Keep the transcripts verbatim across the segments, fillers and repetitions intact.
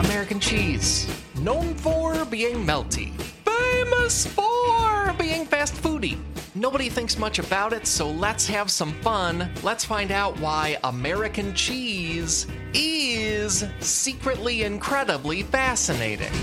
American cheese, known for being melty, famous for being fast foody. Nobody thinks much about it, so let's have some fun. Let's find out why American cheese is secretly incredibly fascinating.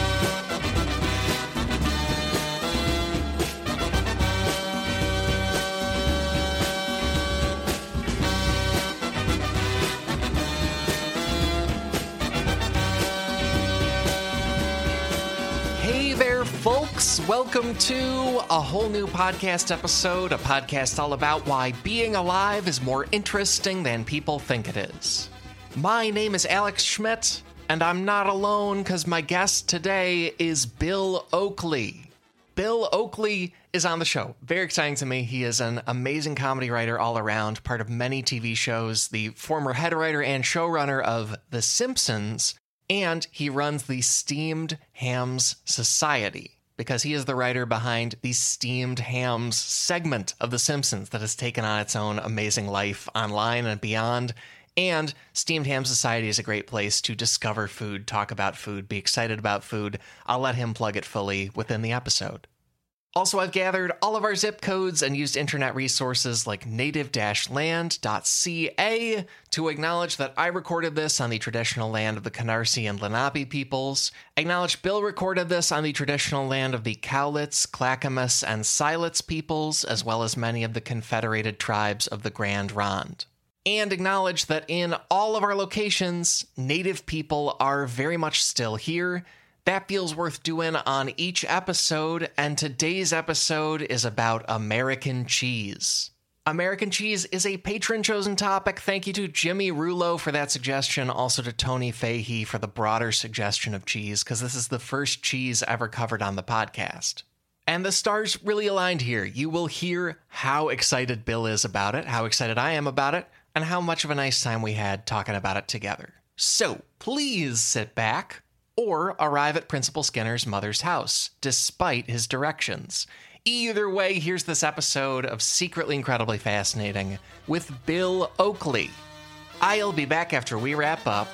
Folks, welcome to a whole new podcast episode, a podcast all about why being alive is more interesting than people think it is. My name is Alex Schmidt, and I'm not alone because my guest today is Bill Oakley. Bill Oakley is on the show. Very exciting to me. He is an amazing comedy writer all around, part of many T V shows, the former head writer and showrunner of The Simpsons, and he runs the Steamed Hams Society, because he is the writer behind the Steamed Hams segment of The Simpsons that has taken on its own amazing life online and beyond. And Steamed Hams Society is a great place to discover food, talk about food, be excited about food. I'll let him plug it fully within the episode. Also, I've gathered all of our zip codes and used internet resources like native dash land dot c a to acknowledge that I recorded this on the traditional land of the Canarsie and Lenape peoples, acknowledge Bill recorded this on the traditional land of the Cowlitz, Clackamas, and Siletz peoples, as well as many of the confederated tribes of the Grand Ronde. And acknowledge that in all of our locations, Native people are very much still here. That feels worth doing on each episode, and today's episode is about American cheese. American cheese is a patron-chosen topic. Thank you to Jimmy Rulo for that suggestion, also to Tony Fahey for the broader suggestion of cheese, because this is the first cheese ever covered on the podcast. And the stars really aligned here. You will hear how excited Bill is about it, how excited I am about it, and how much of a nice time we had talking about it together. So please sit back, or arrive at Principal Skinner's mother's house, despite his directions. Either way, here's this episode of Secretly Incredibly Fascinating with Bill Oakley. I'll be back after we wrap up.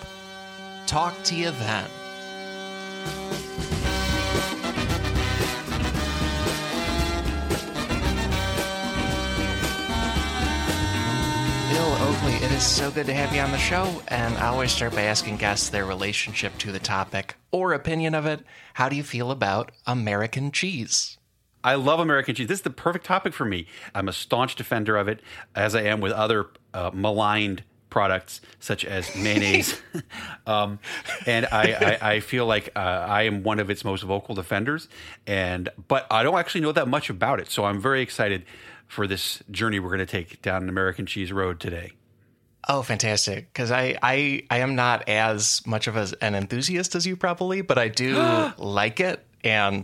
Talk to you then. Bill Oakley, it is so good to have you on the show, and I always start by asking guests their relationship to the topic or opinion of it. How do you feel about American cheese? I love American cheese. This is the perfect topic for me. I'm a staunch defender of it, as I am with other uh, maligned products such as mayonnaise. um, and I, I, I feel like uh, I am one of its most vocal defenders. And but I don't actually know that much about it, so I'm very excited for this journey we're going to take down an American cheese road today. Oh, fantastic. Because I, I, I am not as much of a, an enthusiast as you probably, but I do like it. And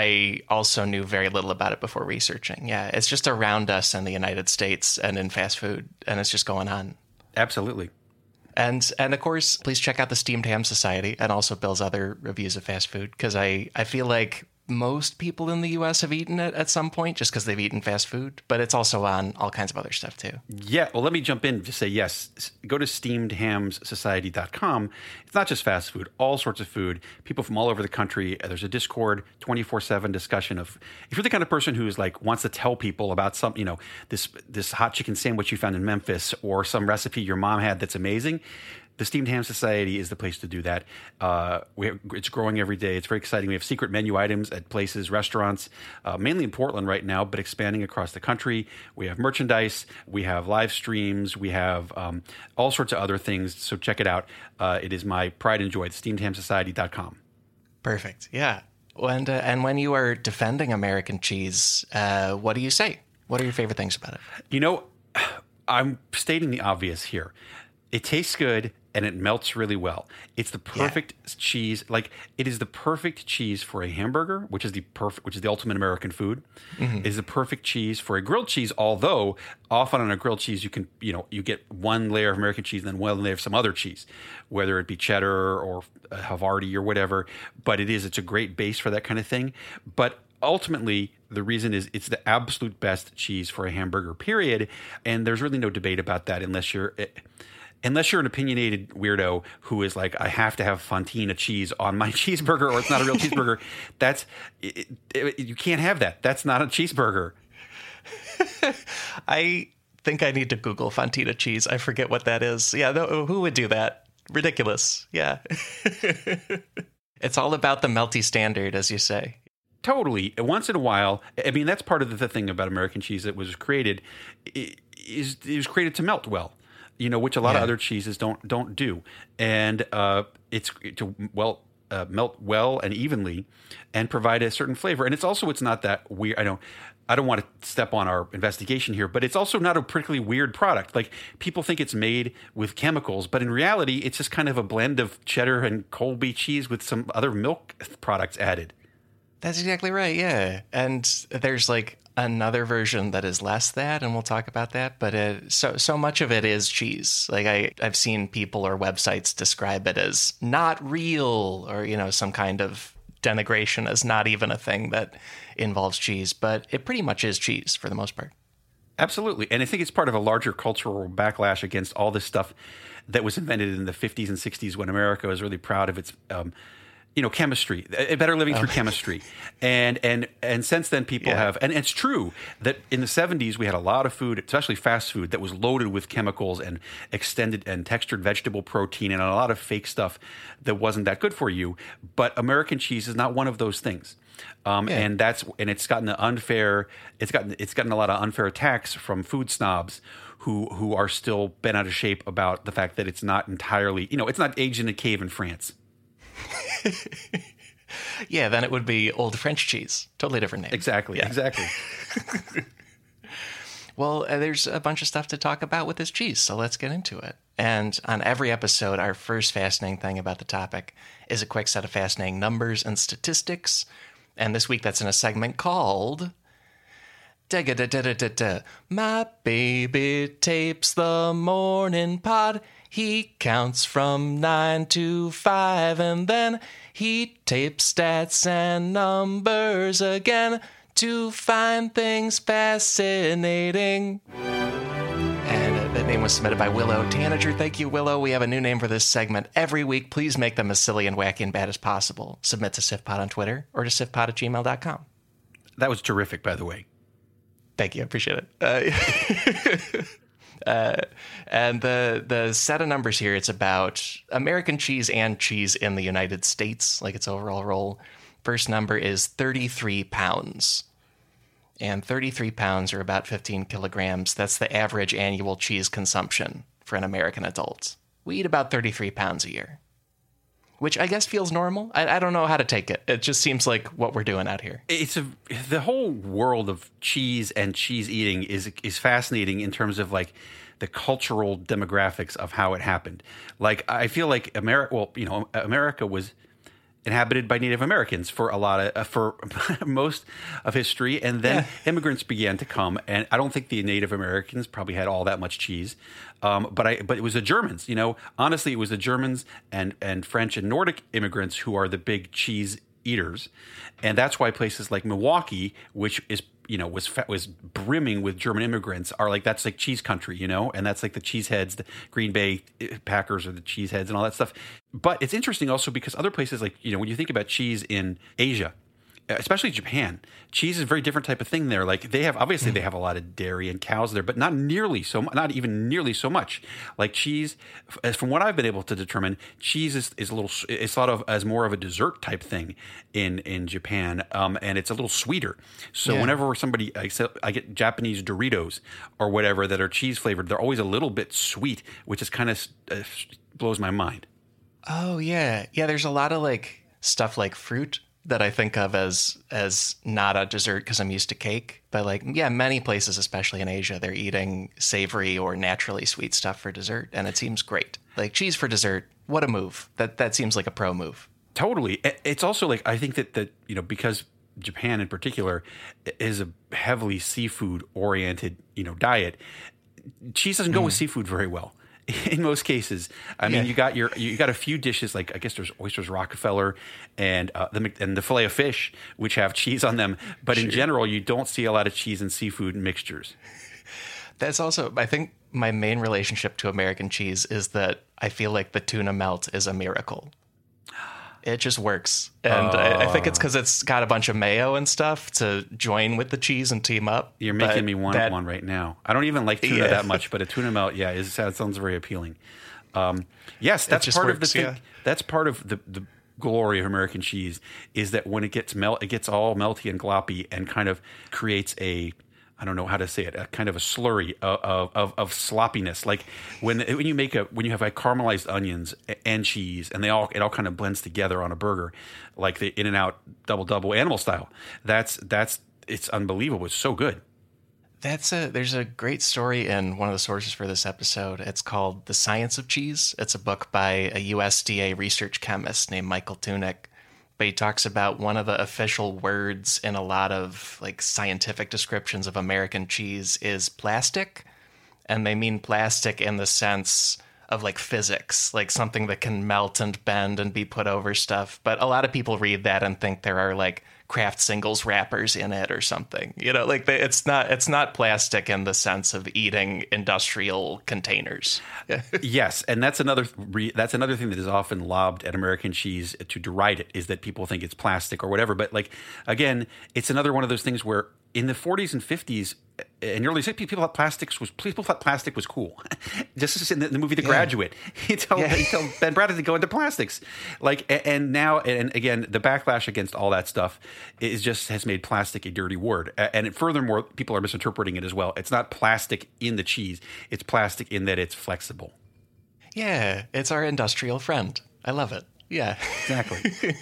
I also knew very little about it before researching. Yeah, it's just around us in the United States and in fast food, and it's just going on. Absolutely. And, and of course, please check out the Steamed Ham Society and also Bill's other reviews of fast food, because I, I feel like most people in the U S have eaten it at some point just because they've eaten fast food, but it's also on all kinds of other stuff too. Yeah, well, let me jump in to say yes. Go to steamed hams society dot com. It's not just fast food, all sorts of food, people from all over the country. There's a Discord, twenty-four seven discussion of, if you're the kind of person who's like wants to tell people about some, you know, this this hot chicken sandwich you found in Memphis or some recipe your mom had that's amazing, the Steamed Ham Society is the place to do that. Uh, we have, it's growing every day. It's very exciting. We have secret menu items at places, restaurants, uh, mainly in Portland right now, but expanding across the country. We have merchandise. We have live streams. We have um, all sorts of other things. So check it out. Uh, it is my pride and joy. steamed ham society dot com. Perfect. Yeah. And, uh, and when you are defending American cheese, uh, what do you say? What are your favorite things about it? You know, I'm stating the obvious here. It tastes good and it melts really well. It's the perfect yeah. cheese. Like, it is the perfect cheese for a hamburger, which is the perfect, which is the ultimate American food. Mm-hmm. It is the perfect cheese for a grilled cheese. Although often on a grilled cheese, you can, you know, you get one layer of American cheese and then one layer of some other cheese, whether it be cheddar or Havarti or whatever. But it is, it's a great base for that kind of thing. But ultimately, the reason is it's the absolute best cheese for a hamburger, period. And there's really no debate about that unless you're... It, unless you're an opinionated weirdo who is like, I have to have Fontina cheese on my cheeseburger, or it's not a real cheeseburger. That's it, it, you can't have that. That's not a cheeseburger. I think I need to Google Fontina cheese. I forget what that is. Yeah, no, who would do that? Ridiculous. Yeah. It's all about the melty standard, as you say. Totally. Once in a while, I mean, that's part of the thing about American cheese that was created. It, is it was created to melt well, you know, which a lot yeah. of other cheeses don't don't do, and uh, it's to well uh, melt well and evenly, and provide a certain flavor. And it's also it's not that weird. I don't I don't want to step on our investigation here, but it's also not a particularly weird product. Like people think it's made with chemicals, but in reality, it's just kind of a blend of cheddar and Colby cheese with some other milk products added. That's exactly right, yeah. And there's like another version that is less that, and we'll talk about that. But it, so so much of it is cheese. Like I, I've seen people or websites describe it as not real, or, you know, some kind of denigration as not even a thing that involves cheese. But it pretty much is cheese for the most part. Absolutely. And I think it's part of a larger cultural backlash against all this stuff that was invented in the fifties and sixties when America was really proud of its um, you know, chemistry, a better living through oh. chemistry. And, and, and since then people yeah. have, and it's true that in the seventies, we had a lot of food, especially fast food, that was loaded with chemicals and extended and textured vegetable protein and a lot of fake stuff that wasn't that good for you. But American cheese is not one of those things. Um, yeah. And that's, and it's gotten an unfair, it's gotten, it's gotten a lot of unfair attacks from food snobs who, who are still bent out of shape about the fact that it's not entirely, you know, it's not aged in a cave in France. Yeah, then it would be old French cheese. Totally different name. Exactly, yeah. exactly. Well, uh, there's a bunch of stuff to talk about with this cheese, so let's get into it. And on every episode, our first fascinating thing about the topic is a quick set of fascinating numbers and statistics. And this week, that's in a segment called Da-ga-da-da-da-da. My baby tapes the morning pod. He counts from nine to five, and then he tapes stats and numbers again to find things fascinating. And uh, that name was submitted by Willow Tanager. Thank you, Willow. We have a new name for this segment every week. Please make them as silly and wacky and bad as possible. Submit to SifPod on Twitter or to sifpod at gmail dot com. That was terrific, by the way. Thank you. I appreciate it. Uh, Uh, and the the set of numbers here, it's about American cheese and cheese in the United States, like its overall role. First number is thirty-three pounds. And thirty-three pounds are about fifteen kilograms. That's the average annual cheese consumption for an American adult. We eat about thirty-three pounds a year, which I guess feels normal. I, I don't know how to take it. It just seems like what we're doing out here. It's a, the whole world of cheese and cheese eating is is fascinating in terms of like the cultural demographics of how it happened. Like I feel like America, well, you know, America was inhabited by Native Americans for a lot of uh, for most of history, and then yeah. immigrants began to come. And I don't think the Native Americans probably had all that much cheese, um, but I but it was the Germans. You know, honestly, it was the Germans and and French and Nordic immigrants who are the big cheese eaters, and that's why places like Milwaukee, which is you know was was brimming with German immigrants, are like that's like cheese country, you know, and that's like the cheeseheads, the Green Bay Packers are the cheeseheads and all that stuff. But it's interesting also because other places like you know when you think about cheese in Asia, especially Japan, cheese is a very different type of thing there. Like they have, obviously they have a lot of dairy and cows there, but not nearly so, not even nearly so much. Like cheese, as from what I've been able to determine, cheese is, is a little, it's thought of as more of a dessert type thing in, in Japan. Um, and it's a little sweeter. So yeah. whenever somebody, I, I get Japanese Doritos or whatever that are cheese flavored, they're always a little bit sweet, which is kind of uh, blows my mind. Oh yeah. Yeah. There's a lot of like stuff like fruit that I think of as as not a dessert because I'm used to cake. But like, yeah, many places, especially in Asia, they're eating savory or naturally sweet stuff for dessert. And it seems great. Like cheese for dessert. What a move. That that seems like a pro move. Totally. It's also like, I think that, that you know, because Japan in particular is a heavily seafood oriented, you know, diet, cheese doesn't go mm. with seafood very well. In most cases, I mean, yeah. you got your you got a few dishes like I guess there's oysters Rockefeller and uh, the and the fillet of fish, which have cheese on them. But sure. in general, you don't see a lot of cheese and seafood mixtures. That's also, I think, my main relationship to American cheese is that I feel like the tuna melt is a miracle. It just works. And oh. I, I think it's because it's got a bunch of mayo and stuff to join with the cheese and team up. You're making me want that, one right now. I don't even like tuna yeah. that much, but a tuna melt, yeah, is, that sounds very appealing. Um, yes, that's part works, of the thing. Yeah. That's part of the, the glory of American cheese is that when it gets melt, it gets all melty and gloppy and kind of creates a, I don't know how to say it, a kind of a slurry of, of, of sloppiness. Like when when you make a when you have like caramelized onions and cheese, and they all it all kind of blends together on a burger, like the In-N-Out double double animal style. That's that's it's unbelievable. It's so good. That's a there's a great story in one of the sources for this episode. It's called The Science of Cheese. It's a book by a U S D A research chemist named Michael Tunick. But he talks about one of the official words in a lot of like scientific descriptions of American cheese is plastic. And they mean plastic in the sense of like physics, like something that can melt and bend and be put over stuff. But a lot of people read that and think there are like Kraft Singles wrappers in it or something. You know, like they, it's not it's not plastic in the sense of eating industrial containers. Yes, and that's another re, that's another thing that is often lobbed at American cheese to deride it is that people think it's plastic or whatever. But like again, it's another one of those things where in the forties and fifties and early sixties, people thought plastics was people thought plastic was cool. Just as in the, the movie The yeah. Graduate, he told, yeah. he told Ben Bradley to go into plastics. Like, and now, and again, the backlash against all that stuff is just has made plastic a dirty word. And furthermore, people are misinterpreting it as well. It's not plastic in the cheese; it's plastic in that it's flexible. Yeah, it's our industrial friend. I love it. Yeah, exactly.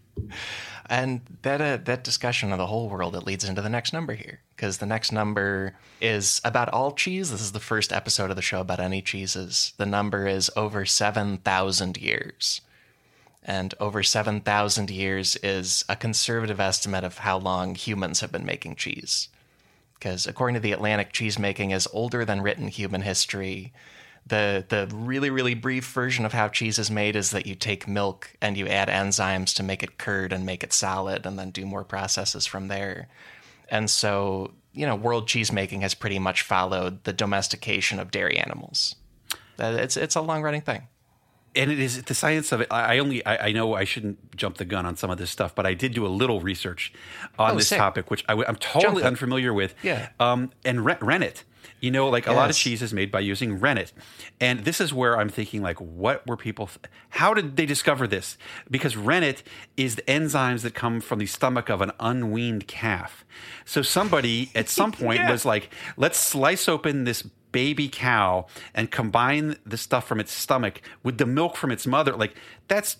And that uh, that discussion of the whole world, it leads into the next number here, because the next number is about all cheese. This is the first episode of the show about any cheeses. The number is over seven thousand years. And over seven thousand years is a conservative estimate of how long humans have been making cheese. Because according to the Atlantic, cheese making is older than written human history. The the really, really brief version of how cheese is made is that you take milk and you add enzymes to make it curd and make it solid and then do more processes from there. And so, you know, world cheese making has pretty much followed the domestication of dairy animals. It's it's a long-running thing. And it is the science of it. I only, I, I know I shouldn't jump the gun on some of this stuff, but I did do a little research on oh, this sick. topic, which I, I'm totally unfamiliar with. Yeah. Um, and re- rennet. You know, like yes. a lot of cheese is made by using rennet. And this is where I'm thinking, like, what were people, th- how did they discover this? Because rennet is the enzymes that come from the stomach of an unweaned calf. So somebody at some point yeah. was like, let's slice open this baby cow and combine the stuff from its stomach with the milk from its mother. Like, that's...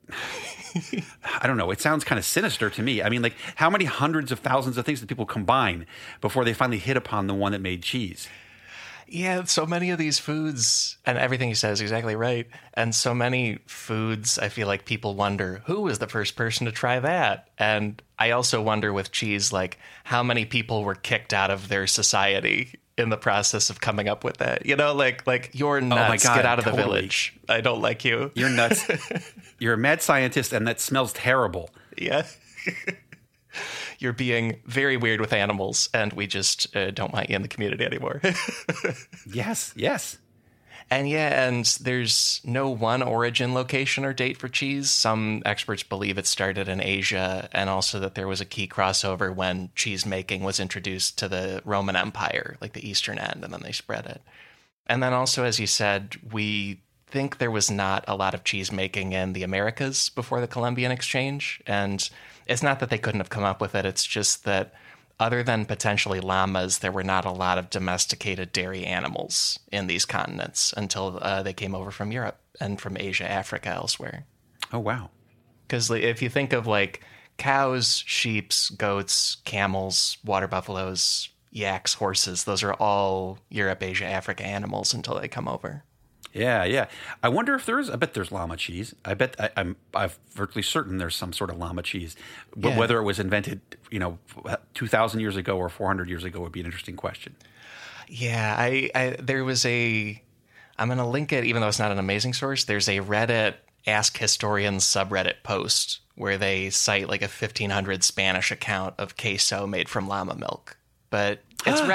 I don't know. It sounds kind of sinister to me. I mean, like, how many hundreds of thousands of things did people combine before they finally hit upon the one that made cheese? Yeah, so many of these foods, and everything you said is exactly right. And so many foods, I feel like people wonder, who was the first person to try that? And I also wonder with cheese, like, how many people were kicked out of their society in the process of coming up with that. You know, like, like you're nuts, oh my God, get out of totally. the village. I don't like you. You're nuts. You're a mad scientist, and that smells terrible. Yeah. You're being very weird with animals, and we just uh, don't want you in the community anymore. Yes, yes. And yeah, and there's no one origin location or date for cheese. Some experts believe it started in Asia, and also that there was a key crossover when cheese making was introduced to the Roman Empire, like the eastern end, and then they spread it. And then also, as you said, we think there was not a lot of cheese making in the Americas before the Columbian Exchange. And it's not that they couldn't have come up with it, it's just that other than potentially llamas, there were not a lot of domesticated dairy animals in these continents until uh, they came over from Europe and from Asia, Africa, elsewhere. Oh, wow. Because if you think of like cows, sheep, goats, camels, water buffaloes, yaks, horses, those are all Europe, Asia, Africa animals until they come over. Yeah, yeah. I wonder if there is. I bet there's llama cheese. I bet I, I'm. I'm virtually certain there's some sort of llama cheese. But yeah. Whether it was invented, you know, two thousand years ago or four hundred years ago would be an interesting question. Yeah, I. I there was a. I'm going to link it, even though it's not an amazing source. There's a Reddit Ask Historians subreddit post where they cite like a fifteen hundred Spanish account of queso made from llama milk. But it's Reddit.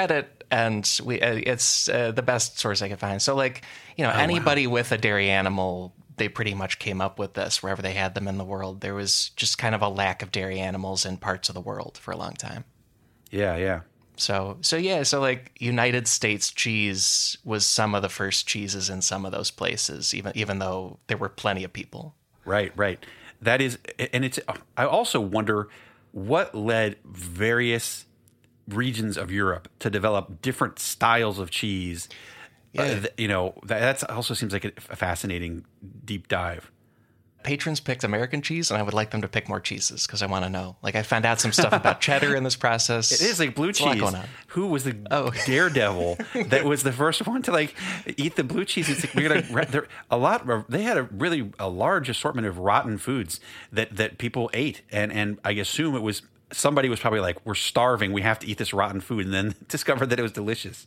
and we uh, it's uh, the best source I could find. So, like, you know, Oh, anybody wow. with a dairy animal, they pretty much came up with this wherever they had them in the world. There was just kind of a lack of dairy animals in parts of the world for a long time. Yeah, yeah. So, so yeah, so like United States cheese was some of the first cheeses in some of those places, even even though there were plenty of people. Right, right. That is, and it's. I also wonder what led various regions of Europe to develop different styles of cheese. Yeah. Uh, th- you know, that that's also seems like a, a fascinating deep dive. Patrons picked American cheese, and I would like them to pick more cheeses because I want to know. Like, I found out some stuff about cheddar in this process. It is like blue There's a lot cheese. going on. Who was the Oh. daredevil that was the first one to like eat the blue cheese? It's like we're gonna there, a lot. Of, they had a really a large assortment of rotten foods that that people ate, and and I assume it was somebody was probably like, we're starving, we have to eat this rotten food, and then discovered that it was delicious.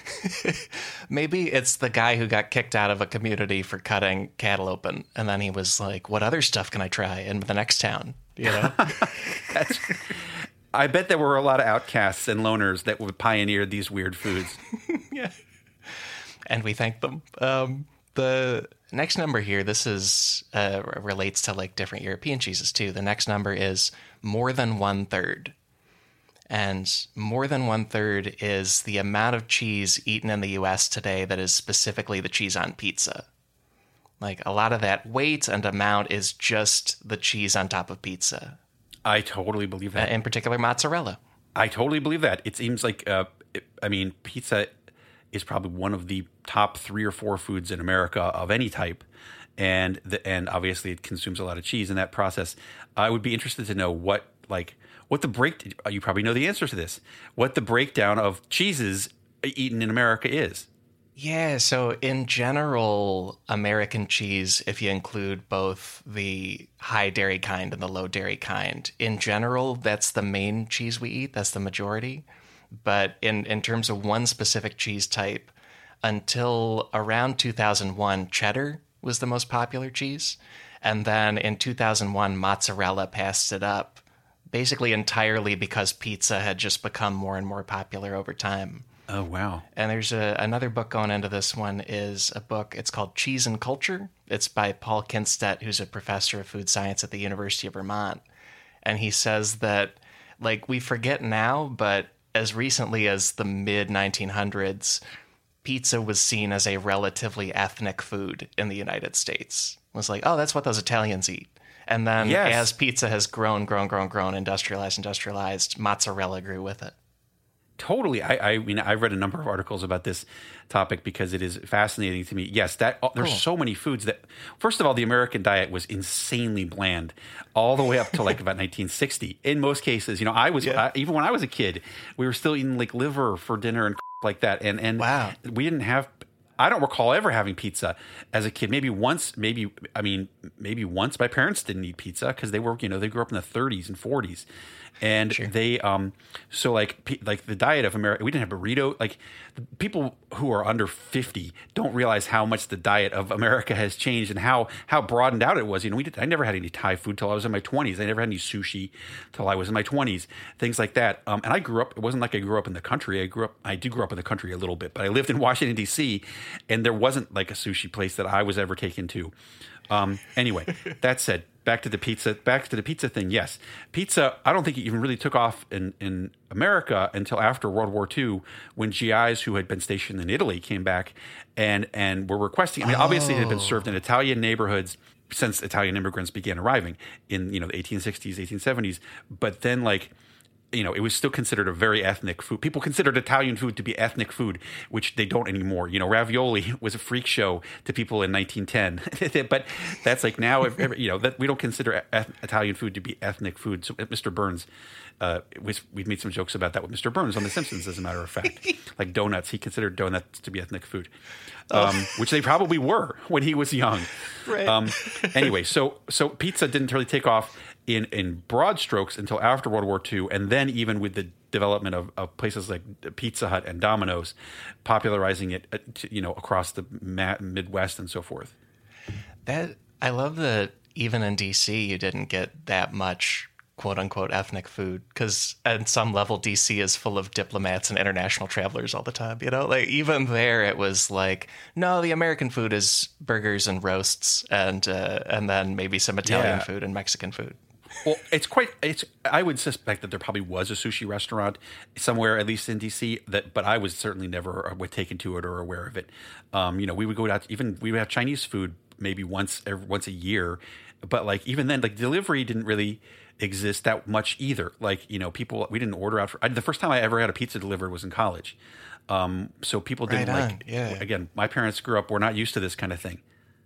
Maybe it's the guy who got kicked out of a community for cutting cattle open, and then he was like, "What other stuff can I try in the next town?" You know. That's, I bet there were a lot of outcasts and loners that would pioneer these weird foods. Yeah. And we thank them. Um, the next number here, this is uh, relates to like different European cheeses too. The next number is more than one third. And more than one third is the amount of cheese eaten in the U S today that is specifically the cheese on pizza. Like, a lot of that weight and amount is just the cheese on top of pizza. I totally believe that. Uh, in particular, mozzarella. I totally believe that. It seems like, uh, it, I mean, pizza is probably one of the top three or four foods in America of any type. And the, and obviously it consumes a lot of cheese in that process. I would be interested to know what, like, what the break, you probably know the answer to this, what the breakdown of cheeses eaten in America is. Yeah, so in general, American cheese, if you include both the high dairy kind and the low dairy kind, in general, that's the main cheese we eat. That's the majority. But in, in terms of one specific cheese type, until around two thousand one, cheddar was the most popular cheese. And then in two thousand one, mozzarella passed it up, basically entirely because pizza had just become more and more popular over time. Oh, wow. And there's a, another book going into this one is a book. It's called Cheese and Culture. It's by Paul Kinstedt, who's a professor of food science at the University of Vermont. And he says that, like, we forget now, but as recently as the mid nineteen hundreds, pizza was seen as a relatively ethnic food in the United States. It was like, oh, that's what those Italians eat. And then Yes. as pizza has grown, grown, grown, grown, industrialized, industrialized, mozzarella grew with it. Totally. I, I mean, I've read a number of articles about this topic because it is fascinating to me. Yes, that uh, there's Cool. so many foods that, first of all, the American diet was insanely bland all the way up to like about nineteen sixty. In most cases, you know, I was, Yeah. I, even when I was a kid, we were still eating like liver for dinner and like that. And, and Wow. we didn't have, I don't recall ever having pizza as a kid. Maybe once, maybe, I mean, maybe once my parents didn't eat pizza because they were, you know, they grew up in the thirties and forties. And Sure. they, um, so like, pe- like the diet of America, we didn't have burrito. Like, the people who are under fifty don't realize how much the diet of America has changed and how, how broadened out it was. You know, we did, I never had any Thai food till I was in my twenties. I never had any sushi till I was in my twenties, things like that. Um, and I grew up, it wasn't like I grew up in the country. I grew up, I did grow up in the country a little bit, but I lived in Washington, D C, and there wasn't like a sushi place that I was ever taken to. Um, anyway, that said, back to the pizza, back to the pizza thing. Yes. Pizza, I don't think it even really took off in, in America until after World War Two, when G Is who had been stationed in Italy came back and, and were requesting, I mean, obviously it had been served in Italian neighborhoods since Italian immigrants began arriving in, you know, the eighteen sixties, eighteen seventies. But then like, you know, it was still considered a very ethnic food. People considered Italian food to be ethnic food, which they don't anymore. You know, ravioli was a freak show to people in nineteen ten. But that's like now, if, if, you know, that we don't consider eth- Italian food to be ethnic food. So Mister Burns, uh, was, we've made some jokes about that with Mister Burns on The Simpsons, as a matter of fact. Like donuts, he considered donuts to be ethnic food, um, oh. which they probably were when he was young. Right. Um, anyway, so so pizza didn't really take off in, in broad strokes until after World War Two, and then even with the development of, of places like Pizza Hut and Domino's, popularizing it, uh, to, you know, across the ma- Midwest and so forth. That I love that even in D C you didn't get that much quote unquote ethnic food, because at some level D C is full of diplomats and international travelers all the time, you know? Like even there it was like, no, the American food is burgers and roasts and uh, and then maybe some Italian Yeah. food and Mexican food. Well, it's quite. It's. I would suspect that there probably was a sushi restaurant somewhere, at least in D C. That, but I was certainly never uh, taken to it or aware of it. Um, you know, we would go out. Even we would have Chinese food maybe once every, once a year, but like even then, like delivery didn't really exist that much either. Like you know, people we didn't order out. For, I, the first time I ever had a pizza delivered was in college. Um, so people didn't Right on, like. yeah. Again, my parents grew up. We're not used to this kind of thing.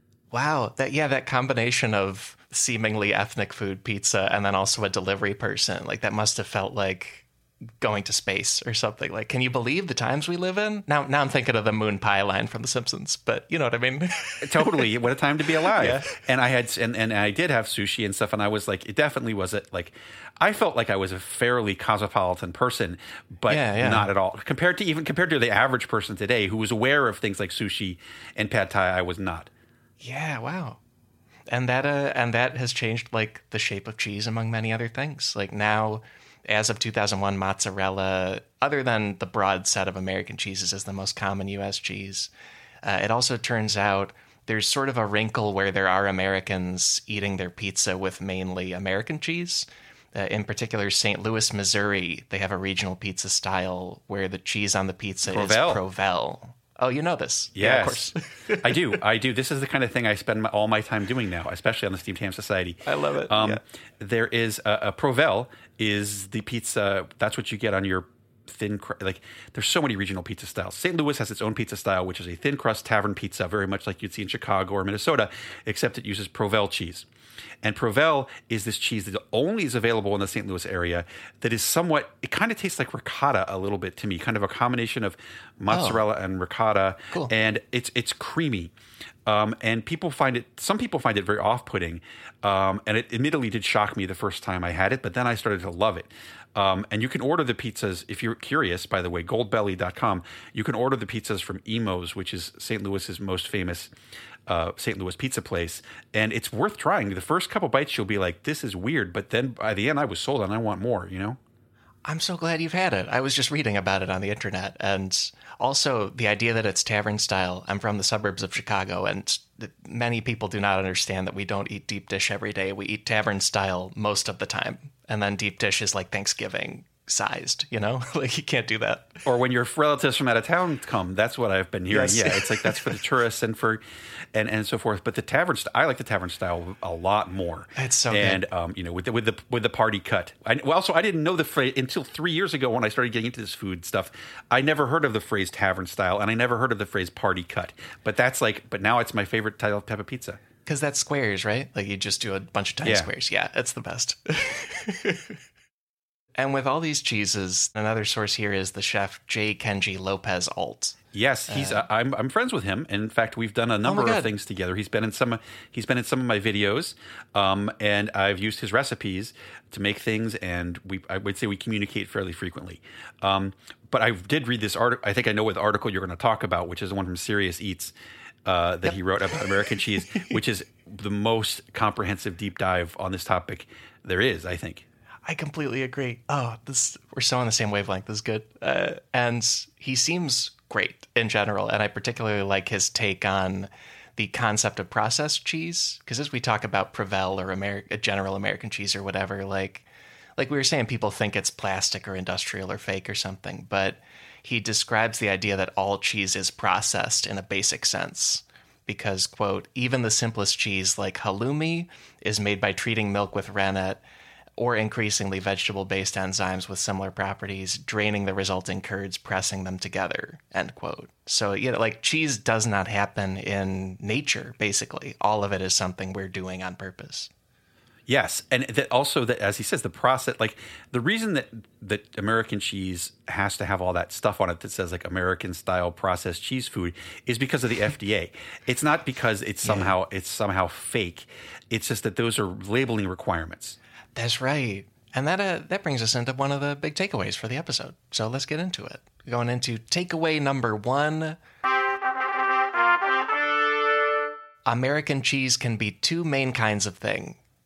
Wow, that yeah, that combination of seemingly ethnic food, pizza, and then also a delivery person, like that must have felt like going to space or something. Like, can you believe the times we live in? Now, now I'm thinking of the moon pie line from The Simpsons, but you know what I mean? Totally, what a time to be alive. Yeah. And I had and, and I did have sushi and stuff, and I was like, it definitely was it like I felt like I was a fairly cosmopolitan person, but Yeah, yeah. not at all compared to even compared to the average person today who was aware of things like sushi and pad thai. I was not. Yeah, wow. And that uh, and that has changed like the shape of cheese among many other things. Like now, as of two thousand one, mozzarella, other than the broad set of American cheeses, is the most common U S cheese. Uh, it also turns out there's sort of a wrinkle where there are Americans eating their pizza with mainly American cheese. Uh, in particular, Saint Louis, Missouri, they have a regional pizza style where the cheese on the pizza Provel. is Provel. Oh, you know this. Yes, Yeah, of course. I do. I do. This is the kind of thing I spend my, all my time doing now, especially on the Steamed Ham Society. I love it. Um, Yeah. There is a, a Provel is the pizza. That's what you get on your thin crust. Like there's so many regional pizza styles. Saint Louis has its own pizza style, which is a thin crust tavern pizza, very much like you'd see in Chicago or Minnesota, except it uses Provel cheese. And Provel is this cheese that only is available in the Saint Louis area that is somewhat, it kind of tastes like ricotta a little bit to me, kind of a combination of mozzarella oh, and ricotta. Cool. And it's it's creamy. Um, and people find it, some people find it very off-putting. Um, and it admittedly did shock me the first time I had it, but then I started to love it. Um, and you can order the pizzas, if you're curious, by the way, goldbelly dot com. You can order the pizzas from Emo's, which is Saint Louis's most famous uh, Saint Louis pizza place. And it's worth trying. The first couple bites, you'll be like, this is weird. But then by the end, I was sold and I want more, you know? I'm so glad you've had it. I was just reading about it on the internet. And also the idea that it's tavern style. I'm from the suburbs of Chicago, and many people do not understand that we don't eat deep dish every day. We eat tavern style most of the time. And then deep dish is like Thanksgiving sized, you know? Like you can't do that. Or when your relatives from out of town come, that's what I've been hearing. Yes. Yeah, it's like that's for the tourists and for and, and so forth. But the tavern, st- I like the tavern style a lot more. It's so and, good. um, you know, with the with the with the party cut. I, well, also I didn't know the phrase until three years ago when I started getting into this food stuff. I never heard of the phrase tavern style, and I never heard of the phrase party cut. But that's like, but now it's my favorite type type of pizza. Because that's squares, right? Like you just do a bunch of tiny Yeah. squares. Yeah, it's the best. And with all these cheeses, another source here is the chef J. Kenji Lopez Alt. Yes, he's. Uh, I'm. I'm friends with him. In fact, we've done a number God. of things together. He's been in some. He's been in some of my videos, um, and I've used his recipes to make things. And we, I would say, we communicate fairly frequently. Um, but I did read this article. I think I know what the article you're going to talk about, which is the one from Serious Eats uh, that Yep. he wrote about American cheese, which is the most comprehensive deep dive on this topic there is, I think. I completely agree. Oh, this we're so on the same wavelength. This is good. Uh, and he seems great in general, and I particularly like his take on the concept of processed cheese. Because as we talk about Provel or Ameri- general American cheese or whatever, like like we were saying, people think it's plastic or industrial or fake or something. But he describes the idea that all cheese is processed in a basic sense. Because, quote, even the simplest cheese like halloumi is made by treating milk with rennet or increasingly vegetable-based enzymes with similar properties, draining the resulting curds, pressing them together, end quote. So, you know, like cheese does not happen in nature, basically. All of it is something we're doing on purpose. Yes, and that also that, as he says, the process, like the reason that that American cheese has to have all that stuff on it that says like American style processed cheese food is because of the F D A. It's not because it's somehow yeah. it's somehow fake. It's just that those are labeling requirements. That's right. And that uh, that brings us into one of the big takeaways for the episode. So let's get into it. Going into takeaway number one. American cheese can be two main kinds of thing.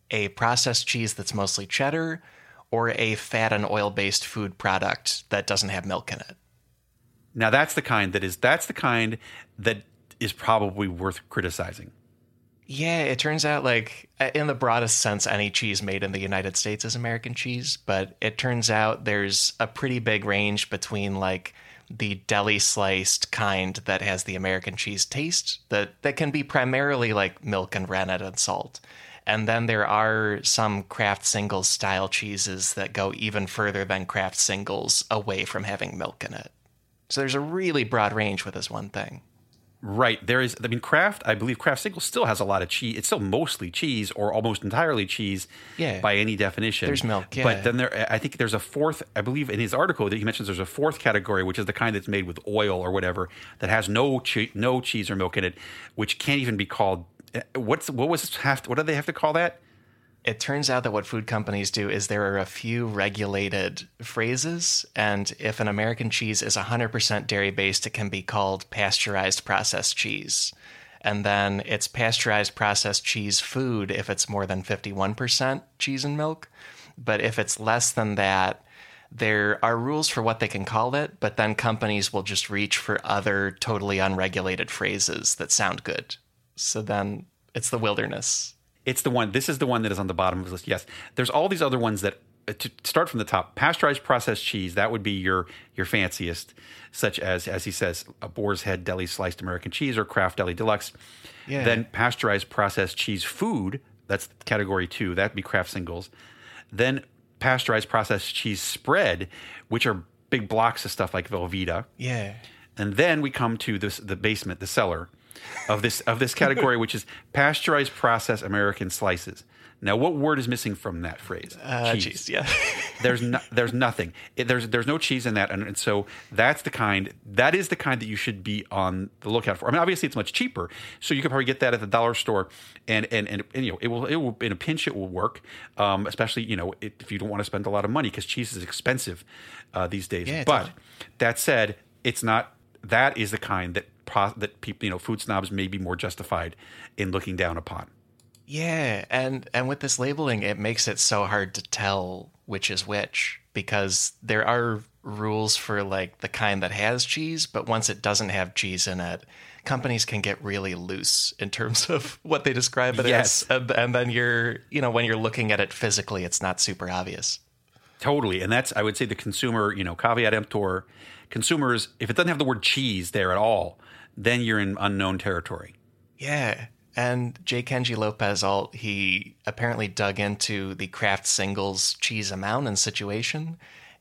a processed cheese that's mostly cheddar, or a fat and oil-based food product that doesn't have milk in it. Now that's the kind that is that's the kind that is probably worth criticizing. Yeah, it turns out, like, in the broadest sense, any cheese made in the United States is American cheese, but it turns out there's a pretty big range between, like, the deli sliced kind that has the American cheese taste that, that can be primarily like milk and rennet and salt. And then there are some Kraft Singles style cheeses that go even further than Kraft Singles away from having milk in it. So there's a really broad range with this one thing. Right. There is, I mean, Kraft, I believe Kraft Singles still has a lot of cheese. It's still mostly cheese or almost entirely cheese yeah. by any definition. There's milk, yeah. But then there, I think there's a fourth, I believe in his article that he mentions there's a fourth category, which is the kind that's made with oil or whatever, that has no che- no cheese or milk in it, which can't even be called, what's what was it have to, what do they have to call that? It turns out that what food companies do is there are a few regulated phrases, and if an American cheese is one hundred percent dairy-based, it can be called pasteurized processed cheese. And then it's pasteurized processed cheese food if it's more than fifty-one percent cheese and milk. But if it's less than that, there are rules for what they can call it, but then companies will just reach for other totally unregulated phrases that sound good. So then it's the wilderness. It's the one, this is the one that is on the bottom of the list. Yes. There's all these other ones that, to start from the top, pasteurized processed cheese, that would be your your fanciest, such as, as he says, a Boar's Head Deli Sliced American Cheese or Kraft Deli Deluxe. Yeah. Then pasteurized processed cheese food, that's category two, that'd be Kraft Singles. Then pasteurized processed cheese spread, which are big blocks of stuff like Velveeta. Yeah. And then we come to this the basement, the cellar of this of this category, which is pasteurized processed American slices. Now, what word is missing from that phrase? Uh, cheese. cheese. Yeah. there's no, there's nothing. It, there's there's no cheese in that, and, and so that's the kind that is the kind that you should be on the lookout for. I mean, obviously, it's much cheaper, so you could probably get that at the dollar store, and and and, and you know, it will it will in a pinch it will work, um, especially you know if you don't want to spend a lot of money because cheese is expensive uh, these days. Yeah, but totally. That said, it's not. That is the kind that pro- that people you know food snobs may be more justified in looking down upon. Yeah, and and with this labeling, it makes it so hard to tell which is which because there are rules for like the kind that has cheese, but once it doesn't have cheese in it, companies can get really loose in terms of what they describe it yes. as, and, and then you're you know when you're looking at it physically, it's not super obvious. Totally, and that's I would say the consumer you know caveat emptor. Consumers, if it doesn't have the word cheese there at all, then you're in unknown territory. Yeah. And J. Kenji Lopez Alt, he apparently dug into the Kraft Singles cheese amount and situation.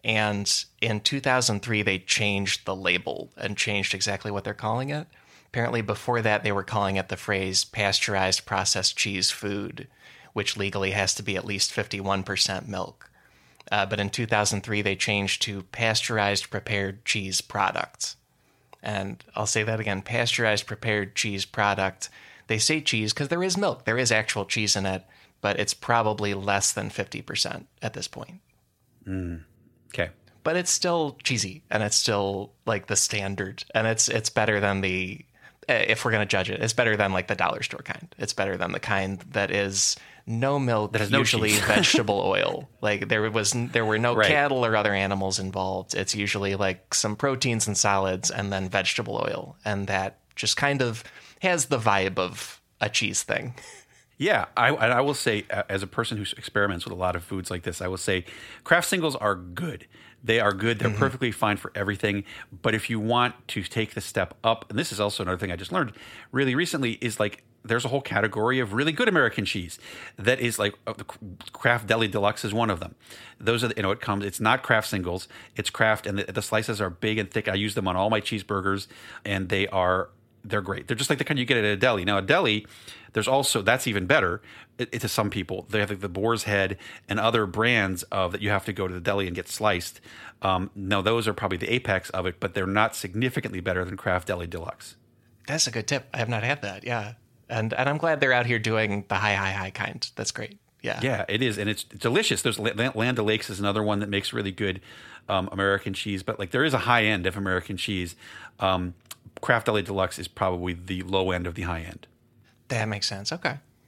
And in two thousand three, they changed the label and changed exactly what they're calling it. Apparently, before that, they were calling it the phrase pasteurized processed cheese food, which legally has to be at least fifty-one percent milk. Uh, but in two thousand three, they changed to pasteurized prepared cheese product. And I'll say that again, pasteurized prepared cheese product. They say cheese because there is milk. There is actual cheese in it, but it's probably less than fifty percent at this point. Mm. Okay. But it's still cheesy, and it's still like the standard. And it's it's better than the, if we're going to judge it, it's better than like the dollar store kind. It's better than the kind that is no milk, that has no usually cheese. vegetable oil. Like there was, there were no right. cattle or other animals involved. It's usually like some proteins and solids and then vegetable oil. And that just kind of has the vibe of a cheese thing. Yeah, I, and I will say, as a person who experiments with a lot of foods like this, I will say Kraft Singles are good. They are good. They're mm-hmm. perfectly fine for everything. But if you want to take the step up, and this is also another thing I just learned really recently, is like there's a whole category of really good American cheese that is like uh, the Kraft Deli Deluxe is one of them. Those are the, you know it comes. It's not Kraft Singles. It's Kraft, and the, the slices are big and thick. I use them on all my cheeseburgers, and they are. They're great. They're just like the kind you get at a deli. Now, a deli, there's also, that's even better it, it, to some people. They have like the Boar's Head and other brands of that you have to go to the deli and get sliced. Um, no, those are probably the apex of it, but they're not significantly better than Kraft Deli Deluxe. That's a good tip. I have not had that. Yeah. And and I'm glad they're out here doing the high, high, high kind. That's great. Yeah. Yeah, it is. And it's delicious. There's Land O'Lakes is another one that makes really good um, American cheese, but like there is a high end of American cheese. Um, Kraft Deli Deluxe is probably the low end of the high end. That makes sense. Okay.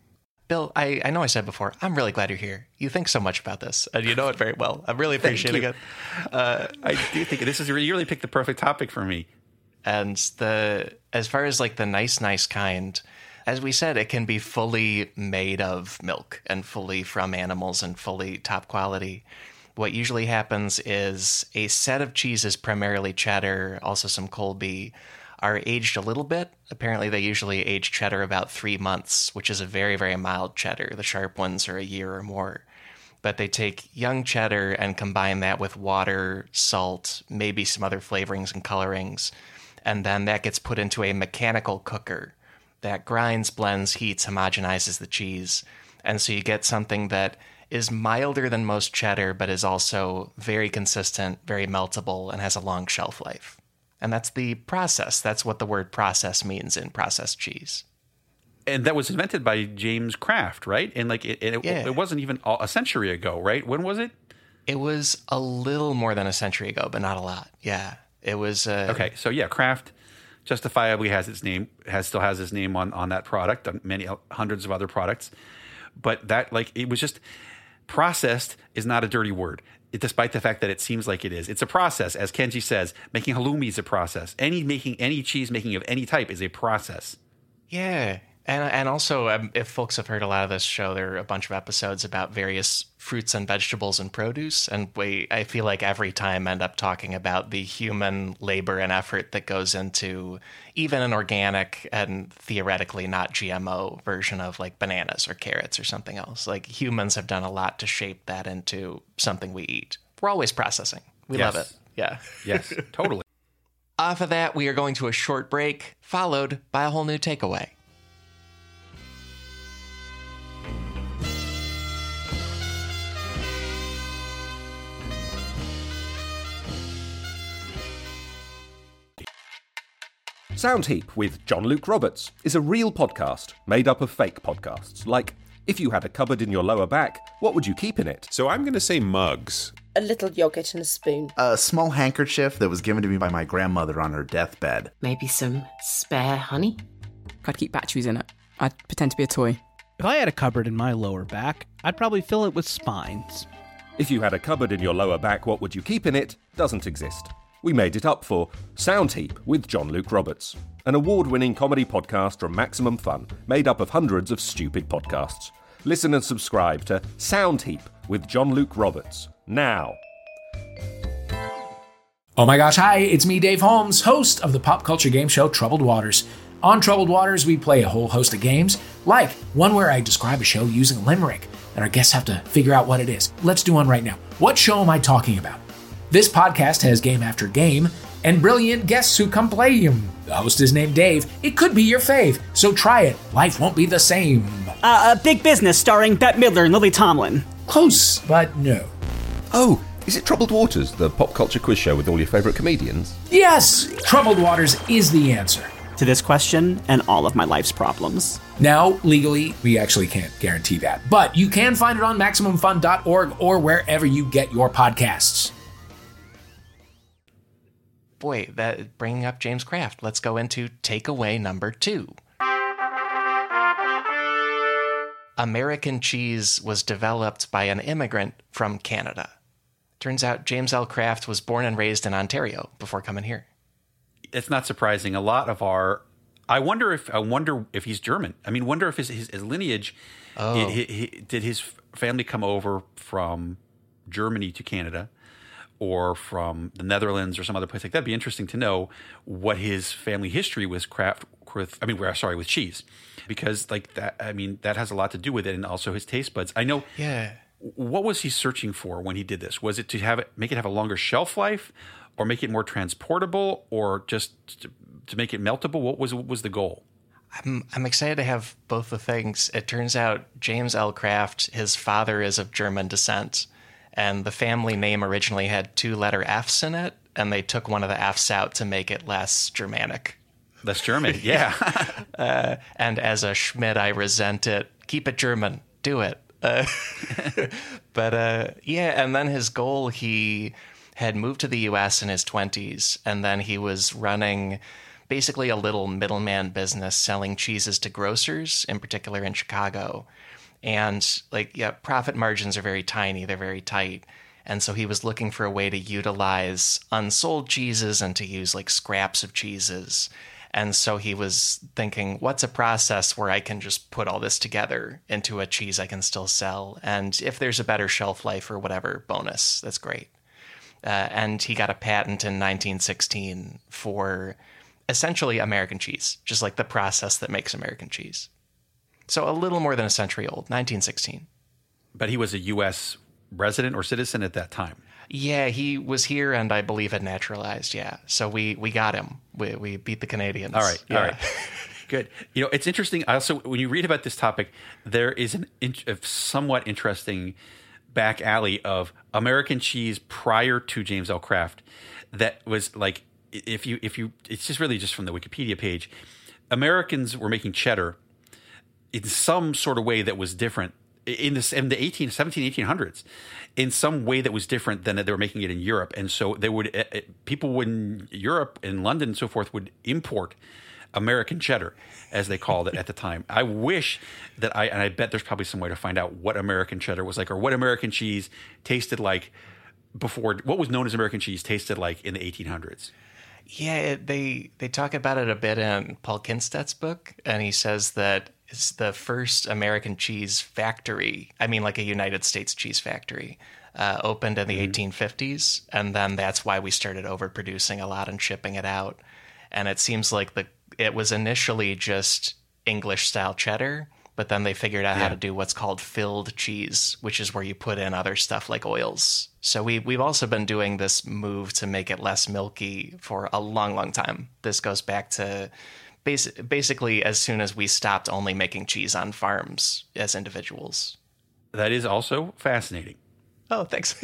Bill, I, I know I said before, I'm really glad you're here. You think so much about this, and you know it very well. I'm really appreciating it. Uh, I do think this is you really picked the perfect topic for me. And the as far as like the nice, nice kind, as we said, it can be fully made of milk and fully from animals and fully top quality. What usually happens is a set of cheeses, primarily cheddar, also some Colby, are aged a little bit. Apparently, they usually age cheddar about three months, which is a very, very mild cheddar. The sharp ones are a year or more. But they take young cheddar and combine that with water, salt, maybe some other flavorings and colorings. And then that gets put into a mechanical cooker that grinds, blends, heats, homogenizes the cheese. And so you get something that is milder than most cheddar, but is also very consistent, very meltable, and has a long shelf life. And that's the process. That's what the word process means in processed cheese. And that was invented by James Kraft, right? And like it, it, yeah. it wasn't even a century ago, right? When was it? It was a little more than a century ago, but not a lot. Yeah, it was. Uh, okay, so yeah, Kraft justifiably has its name, has still has his name on on that product, on many hundreds of other products. But that like it was just processed is not a dirty word. Despite the fact that it seems like it is. It's a process, as Kenji says. Making halloumi is a process. Any making any cheese making of any type is a process. Yeah. And and also, um, if folks have heard a lot of this show, there are a bunch of episodes about various fruits and vegetables and produce. And we, I feel like every time end up talking about the human labor and effort that goes into even an organic and theoretically not G M O version of like bananas or carrots or something else. Like humans have done a lot to shape that into something we eat. We're always processing. We yes. love it. Yeah. Yes, totally. Off of that, we are going to a short break, followed by a whole new takeaway. Soundheap with John Luke Roberts is a real podcast made up of fake podcasts. Like, if you had a cupboard in your lower back, what would you keep in it? So I'm going to say mugs. A little yogurt and a spoon. A small handkerchief that was given to me by my grandmother on her deathbed. Maybe some spare honey. I'd keep batteries in it. I'd pretend to be a toy. If I had a cupboard in my lower back, I'd probably fill it with spines. If you had a cupboard in your lower back, what would you keep in it? Doesn't exist. We made it up for Soundheap with John Luke Roberts, an award-winning comedy podcast from Maximum Fun, made up of hundreds of stupid podcasts. Listen and subscribe to Soundheap with John Luke Roberts now. Oh my gosh, hi, it's me, Dave Holmes, host of the pop culture game show Troubled Waters. On Troubled Waters, we play a whole host of games, like one where I describe a show using a limerick, and our guests have to figure out what it is. Let's do one right now. What show am I talking about? This podcast has game after game, and brilliant guests who come play him. The host is named Dave. It could be your fave, so try it. Life won't be the same. Uh, a Big Business starring Bette Midler and Lily Tomlin. Close, but no. Oh, is it Troubled Waters, the pop culture quiz show with all your favourite comedians? Yes! Troubled Waters is the answer to this question and all of my life's problems. Now, legally, we actually can't guarantee that, but you can find it on Maximum Fun dot org or wherever you get your podcasts. Boy, that bringing up James Kraft. Let's go into takeaway number two. American cheese was developed by an immigrant from Canada. Turns out James L. Kraft was born and raised in Ontario before coming here. It's not surprising. A lot of our, I wonder if I wonder if he's German. I mean, wonder if his his, his lineage, oh. he, he, did his family come over from Germany to Canada, or from the Netherlands or some other place like that? It'd be interesting to know what his family history was Kraft with, I mean, sorry, with cheese. Because like that, I mean, that has a lot to do with it, and also his taste buds. I know. Yeah. What was he searching for when he did this? Was it to have it, make it have a longer shelf life, or make it more transportable, or just to, to make it meltable? What was what was the goal? I'm I'm excited to have both the things. It turns out James L. Kraft, his father is of German descent. And the family name originally had two letter F's in it, and they took one of the F's out to make it less Germanic. Less German, yeah. uh, and as a Schmidt, I resent it. Keep it German. Do it. Uh, but uh, yeah, and then his goal, he had moved to the U S in his twenties, and then he was running basically a little middleman business selling cheeses to grocers, in particular in Chicago. And like, yeah, profit margins are very tiny. They're very tight. And so he was looking for a way to utilize unsold cheeses and to use like scraps of cheeses. And so he was thinking, what's a process where I can just put all this together into a cheese I can still sell? And if there's a better shelf life or whatever, bonus, that's great. Uh, and he got a patent in nineteen sixteen for essentially American cheese, just like the process that makes American cheese. So a little more than a century old, nineteen sixteen. But he was a U S resident or citizen at that time. Yeah, he was here and I believe had naturalized, yeah. So we, we got him. We we beat the Canadians. All right, yeah. all right. Good. You know, it's interesting. Also, when you read about this topic, there is an in, a somewhat interesting back alley of American cheese prior to James L. Kraft that was like, if you, if you, it's just really just from the Wikipedia page, Americans were making cheddar in some sort of way that was different in this in the eighteen, seventeen, eighteen hundreds, in some way that was different than that they were making it in Europe. And so they would, uh, people would in Europe, in London and so forth, would import American cheddar, as they called it at the time. I wish that I, and I bet there's probably some way to find out what American cheddar was like, or what American cheese tasted like before, what was known as American cheese tasted like in the eighteen hundreds. Yeah, it, they they talk about it a bit in Paul Kinstedt's book, and he says that it's the first American cheese factory, I mean like a United States cheese factory, uh, opened in the mm-hmm. eighteen fifties, and then that's why we started overproducing a lot and shipping it out. And it seems like the it was initially just English-style cheddar, but then they figured out yeah. how to do what's called filled cheese, which is where you put in other stuff like oils. So we, we've also been doing this move to make it less milky for a long, long time. This goes back to basi- basically as soon as we stopped only making cheese on farms as individuals. That is also fascinating. Oh, thanks.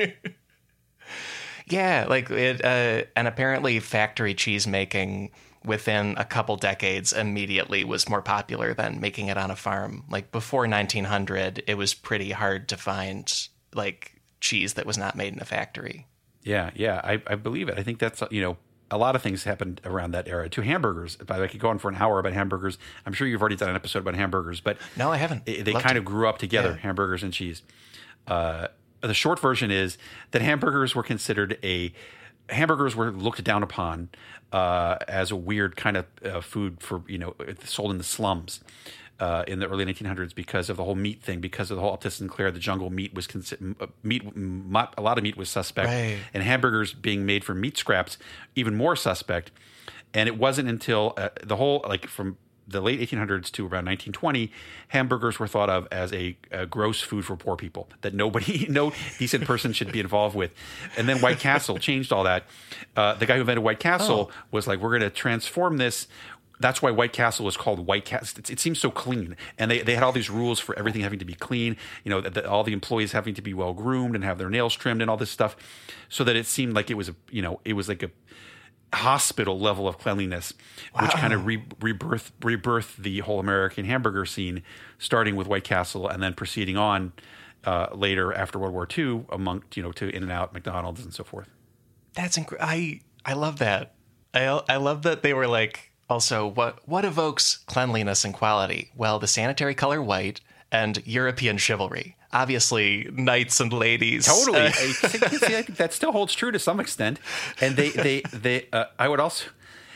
Yeah, like it, uh, and apparently factory cheese making within a couple decades immediately was more popular than making it on a farm. Like before nineteen hundred, it was pretty hard to find like cheese that was not made in a factory. Yeah, yeah, I, I believe it. I think that's, you know, a lot of things happened around that era. To hamburgers, by the way, I could go on for an hour about hamburgers. I'm sure you've already done an episode about hamburgers, but no, I haven't. They, they Love kind to. of grew up together, yeah. Hamburgers and cheese. Uh, the short version is that hamburgers were considered a hamburgers were looked down upon uh, as a weird kind of uh, food for, you know, sold in the slums uh, in the early nineteen hundreds because of the whole meat thing, because of the whole up to Sinclair, the jungle meat was considered meat. A lot of meat was suspect, right. And hamburgers being made from meat scraps even more suspect. And it wasn't until uh, the whole like from the late eighteen hundreds to around nineteen twenty, hamburgers were thought of as a, a gross food for poor people that nobody, no decent person should be involved with. And then White Castle changed all that. Uh, the guy who invented White Castle oh. was like, we're going to transform this. That's why White Castle was called White Castle. It, it seems so clean. And they, they had all these rules for everything having to be clean, you know, the, the, all the employees having to be well groomed and have their nails trimmed and all this stuff, so that it seemed like it was a, you know, it was like a hospital level of cleanliness, wow. which kind of re- rebirth rebirthed the whole American hamburger scene, starting with White Castle and then proceeding on uh, later after World War Two among, you know, to In-N-Out, McDonald's, and so forth. That's inc- I I love that. I I love that they were like, also what what evokes cleanliness and quality? Well, the sanitary color white and European chivalry. Obviously, knights and ladies. Totally. I, think, I think that still holds true to some extent. And they, they, they. Uh, I would also,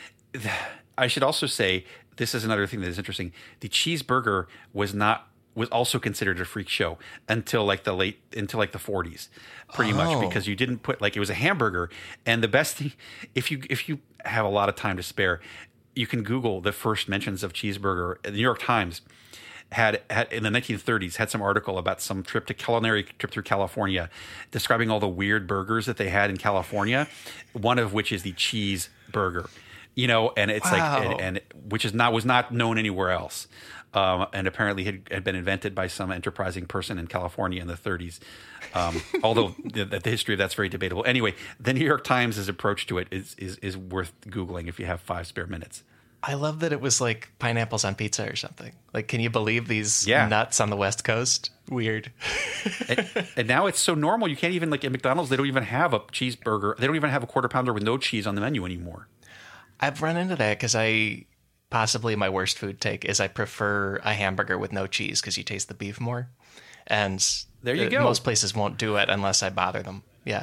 I should also say, this is another thing that is interesting. The cheeseburger was not was also considered a freak show until like the late until like the forties, pretty oh. much, because you didn't put like it was a hamburger. And the best thing, if you if you have a lot of time to spare, you can Google the first mentions of cheeseburger. The New York Times had, had in the nineteen thirties had some article about some trip to culinary trip through California, describing all the weird burgers that they had in California. One of which is the cheeseburger, you know, and it's wow. like, and, and which is not was not known anywhere else, um, and apparently had, had been invented by some enterprising person in California in the thirties. Um, although the, the history of that's very debatable. Anyway, the New York Times' approach to it is is is worth Googling if you have five spare minutes. I love that it was like pineapples on pizza or something. Like, can you believe these yeah. nuts on the West Coast? Weird. and, and now it's so normal. You can't even, like at McDonald's, they don't even have a cheeseburger. They don't even have a quarter pounder with no cheese on the menu anymore. I've run into that because I possibly my worst food take is I prefer a hamburger with no cheese because you taste the beef more. And there you the, go. Most places won't do it unless I bother them. Yeah.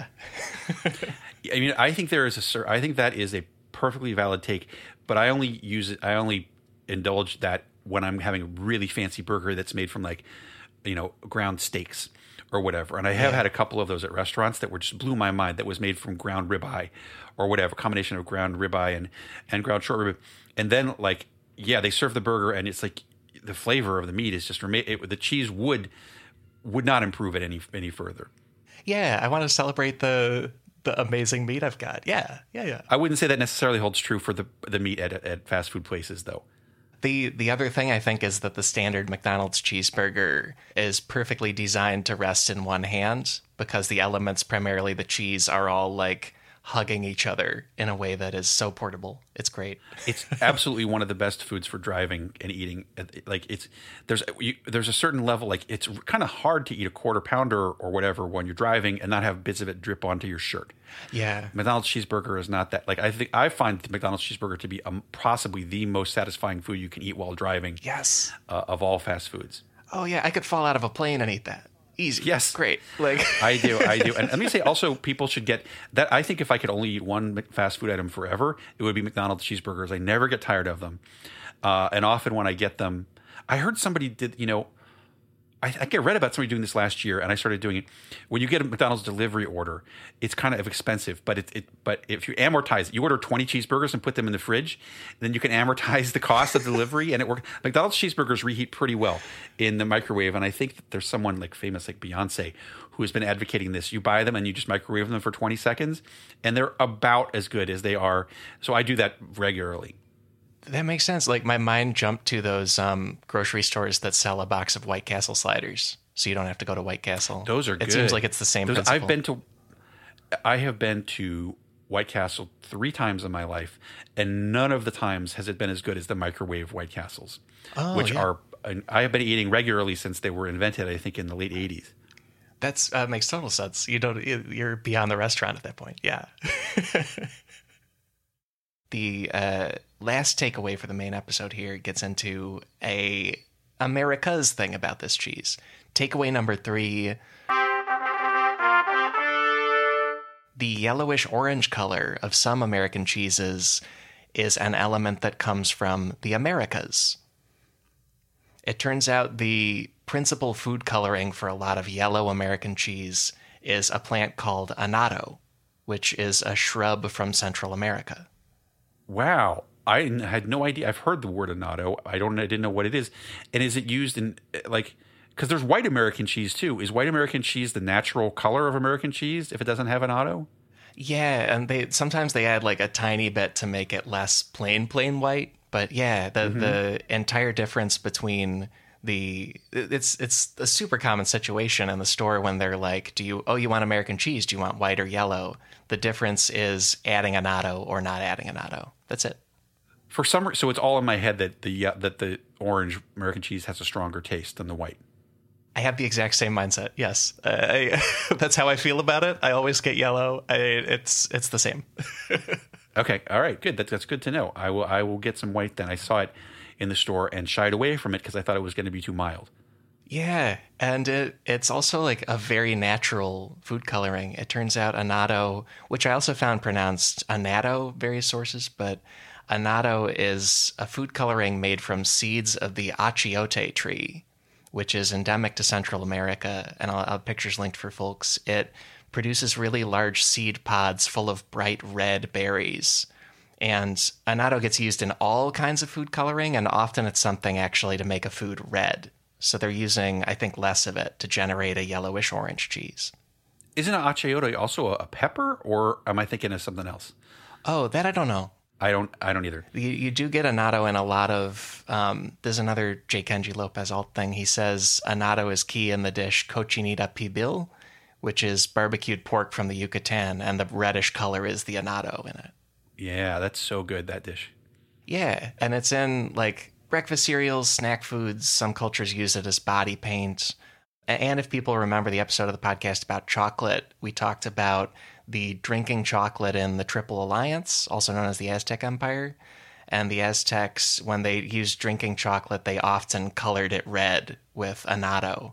I mean, I think there is a, I think that is a perfectly valid take, but I only use it, I only indulge that when I'm having a really fancy burger that's made from like, you know, ground steaks or whatever. And I have yeah. had a couple of those at restaurants that were just blew my mind, that was made from ground ribeye or whatever, combination of ground ribeye and, and ground short rib. And then like, yeah, they serve the burger and it's like the flavor of the meat is just, it, the cheese would, would not improve it any, any further. Yeah. I want to celebrate the, the amazing meat I've got. Yeah. Yeah. Yeah. I wouldn't say that necessarily holds true for the, the meat at, at fast food places though. The the other thing I think is that the standard McDonald's cheeseburger is perfectly designed to rest in one hand because the elements, primarily the cheese, are all like hugging each other in a way that is so portable. It's great. It's absolutely one of the best foods for driving and eating. Like it's there's you, there's a certain level, like it's kind of hard to eat a quarter pounder or whatever when you're driving and not have bits of it drip onto your shirt. Yeah. McDonald's cheeseburger is not that. Like I think I find the McDonald's cheeseburger to be um, possibly the most satisfying food you can eat while driving. Yes. Uh, of all fast foods. Oh yeah, I could fall out of a plane and eat that. Easy. Yes. Great. Like I do. I do. And let me say also, people should get that. I think if I could only eat one fast food item forever, it would be McDonald's cheeseburgers. I never get tired of them. Uh, and often when I get them, I heard somebody did, you know, I, I read about somebody doing this last year, and I started doing it. When you get a McDonald's delivery order, it's kind of expensive, but it, it but if you amortize it, you order twenty cheeseburgers and put them in the fridge, then you can amortize the cost of delivery, and it works. McDonald's cheeseburgers reheat pretty well in the microwave, and I think that there's someone like famous like Beyonce who has been advocating this. You buy them and you just microwave them for twenty seconds, and they're about as good as they are. So I do that regularly. That makes sense. Like my mind jumped to those um, grocery stores that sell a box of White Castle sliders, so you don't have to go to White Castle. Those are it good. It seems like it's the same Those, principle. I've been to, I have been to White Castle three times in my life, and none of the times has it been as good as the microwave White Castles, oh, which yeah. are I have been eating regularly since they were invented. I think in the late eighties. That's uh, makes total sense. You don't. You're beyond the restaurant at that point. Yeah. The uh, last takeaway for the main episode here gets into a America's thing about this cheese. Takeaway number three: the yellowish orange color of some American cheeses is an element that comes from the Americas. It turns out the principal food coloring for a lot of yellow American cheese is a plant called annatto, which is a shrub from Central America. Wow. I had no idea. I've heard the word annatto. I don't. I didn't know what it is. And is it used in like? Because there's white American cheese too. Is white American cheese the natural color of American cheese if it doesn't have annatto? Yeah, and they sometimes they add like a tiny bit to make it less plain plain white. But yeah, the mm-hmm. the entire difference between the it's it's a super common situation in the store when they're like, do you oh you want American cheese? Do you want white or yellow? The difference is adding annatto or not adding annatto. That's it. For some, so it's all in my head that the uh, that the orange American cheese has a stronger taste than the white. I have the exact same mindset. Yes, uh, I, that's how I feel about it. I always get yellow. I, it's it's the same. Okay, all right, good. That's that's good to know. I will I will get some white then. I saw it in the store and shied away from it because I thought it was going to be too mild. Yeah, and it it's also like a very natural food coloring. It turns out annatto, which I also found pronounced annatto, various sources, but annatto is a food coloring made from seeds of the achiote tree, which is endemic to Central America, and I'll, I'll have pictures linked for folks. It produces really large seed pods full of bright red berries. And annatto gets used in all kinds of food coloring, and often it's something actually to make a food red. So they're using, I think, less of it to generate a yellowish orange cheese. Isn't an achiote also a pepper, or am I thinking of something else? Oh, that I don't know. I don't I don't either. You, you do get annatto in a lot of, um, there's another J. Kenji Lopez alt thing. He says annatto is key in the dish cochinita pibil, which is barbecued pork from the Yucatan, and the reddish color is the annatto in it. Yeah, that's so good, that dish. Yeah, and it's in, like, breakfast cereals, snack foods. Some cultures use it as body paint. And if people remember the episode of the podcast about chocolate, we talked about the drinking chocolate in the Triple Alliance, also known as the Aztec Empire. And the Aztecs, when they used drinking chocolate, they often colored it red with annatto.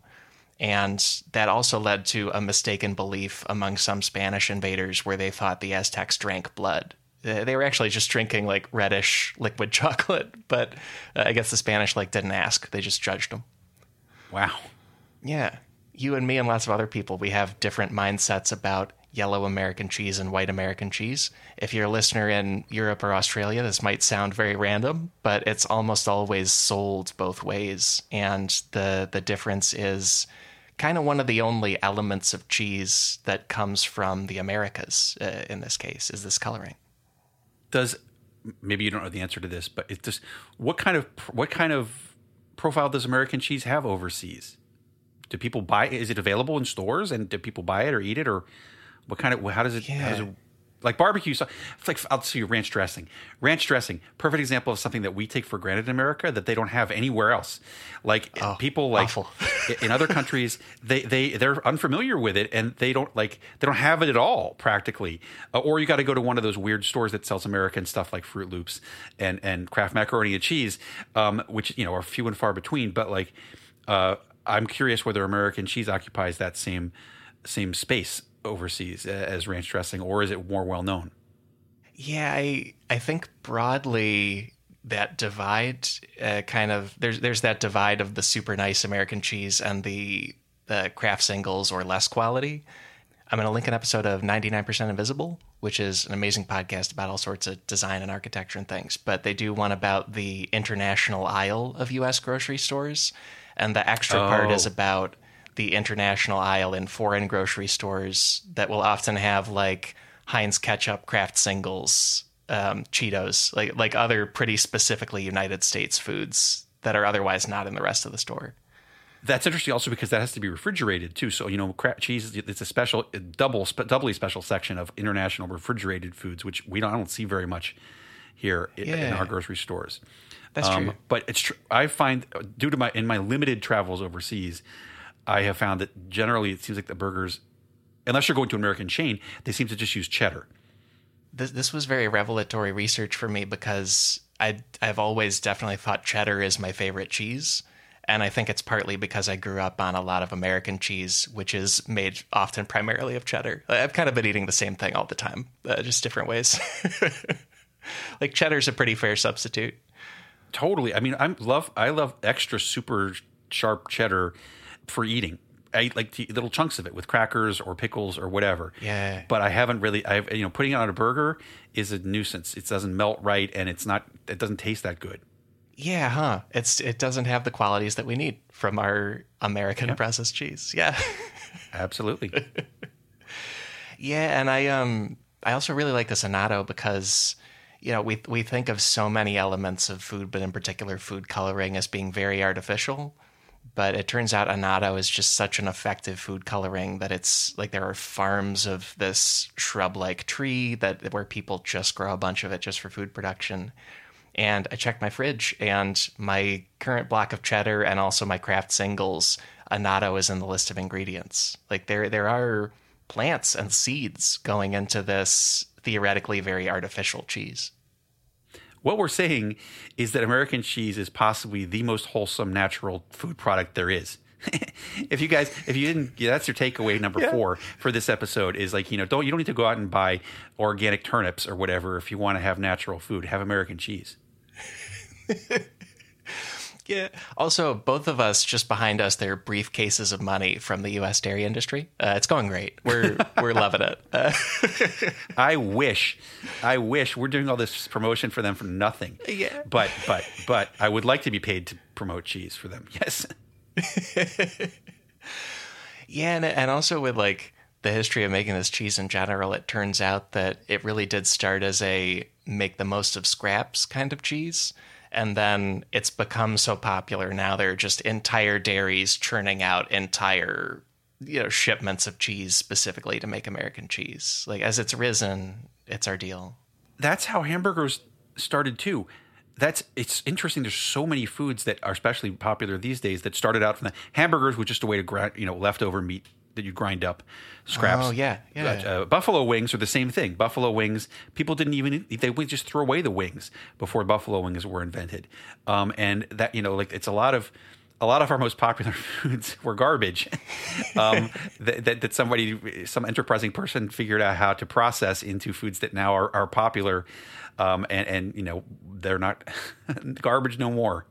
And that also led to a mistaken belief among some Spanish invaders where they thought the Aztecs drank blood. They were actually just drinking like reddish liquid chocolate, but uh, I guess the Spanish like didn't ask. They just judged them. Wow. Yeah. You and me and lots of other people, we have different mindsets about yellow American cheese and white American cheese. If you're a listener in Europe or Australia, this might sound very random, but it's almost always sold both ways. And the the difference is kind of one of the only elements of cheese that comes from the Americas, uh, in this case, is this coloring. Does, maybe you don't know the answer to this, but it just, what kind of what kind of profile does American cheese have overseas? Do people buy it? Is it available in stores, and do people buy it or eat it, or what kind of, how does it, yeah. how does it, like barbecue sauce? It's like, I'll tell you, ranch dressing. Ranch dressing, perfect example of something that we take for granted in America that they don't have anywhere else. Like oh, people like awful. in other countries, they, they, they're unfamiliar with it, and they don't like, they don't have it at all practically. Uh, or you got to go to one of those weird stores that sells American stuff like Fruit Loops and, and Kraft macaroni and cheese, um, which, you know, are few and far between. But like, uh, I'm curious whether American cheese occupies that same, same space overseas as ranch dressing, or is it more well known? Yeah, I I think broadly that divide uh, kind of there's there's that divide of the super nice American cheese and the the Kraft singles or less quality. I'm going to link an episode of ninety-nine percent Invisible, which is an amazing podcast about all sorts of design and architecture and things. But they do one about the international aisle of U S grocery stores, and the extra oh. part is about the international aisle in foreign grocery stores that will often have like Heinz ketchup, Kraft singles, um, Cheetos, like like other pretty specifically United States foods that are otherwise not in the rest of the store. That's interesting also because that has to be refrigerated too. So, you know, Kraft cheese, it's a special, double, doubly special section of international refrigerated foods, which we don't, I don't see very much here yeah. in our grocery stores. That's um, true. But it's true. I find, due to my, in my limited travels overseas, I have found that generally it seems like the burgers, unless you're going to an American chain, they seem to just use cheddar. This, this was very revelatory research for me because I, I've always definitely thought cheddar is my favorite cheese. And I think it's partly because I grew up on a lot of American cheese, which is made often primarily of cheddar. I've kind of been eating the same thing all the time, uh, just different ways. Like cheddar's a pretty fair substitute. Totally. I mean, I love I love extra super sharp cheddar for eating. I eat like little chunks of it with crackers or pickles or whatever. Yeah. But I haven't really, I've, you know, putting it on a burger is a nuisance. It doesn't melt right, and it's not, it doesn't taste that good. Yeah, huh? It's it doesn't have the qualities that we need from our American yeah. processed cheese. Yeah. Absolutely. Yeah, and I um I also really like this annatto because, you know, we we think of so many elements of food, but in particular food coloring, as being very artificial. But it turns out annatto is just such an effective food coloring that it's like there are farms of this shrub-like tree that where people just grow a bunch of it just for food production. And I checked my fridge, and my current block of cheddar and also my Kraft singles, annatto is in the list of ingredients. Like there there are plants and seeds going into this theoretically very artificial cheese. What we're saying is that American cheese is possibly the most wholesome natural food product there is. If you guys, if you didn't, yeah, that's your takeaway number yeah. four for this episode is like, you know, don't, you don't need to go out and buy organic turnips or whatever. If you want to have natural food, have American cheese. Yeah. Also, both of us, just behind us, there are briefcases of money from the U S dairy industry. Uh, it's going great. We're we're loving it. Uh, I wish, I wish we're doing all this promotion for them for nothing. Yeah. But but but I would like to be paid to promote cheese for them. Yes. Yeah, and and also with like the history of making this cheese in general, it turns out that it really did start as a make the most of scraps kind of cheese. And then it's become so popular now there are just entire dairies churning out entire, you know, shipments of cheese specifically to make American cheese. Like as it's risen, it's our deal. That's how hamburgers started too. that's it's interesting. There's so many foods that are especially popular these days that started out from the hamburgers, was just a way to grind, you know, leftover meat that you grind up, scraps. Oh yeah, yeah. Uh, buffalo wings are the same thing. Buffalo wings, people didn't even they would just throw away the wings before buffalo wings were invented. Um, and that, you know, like it's a lot of a lot of our most popular foods were garbage um, that, that that somebody, some enterprising person, figured out how to process into foods that now are, are popular, um, and and you know they're not garbage no more.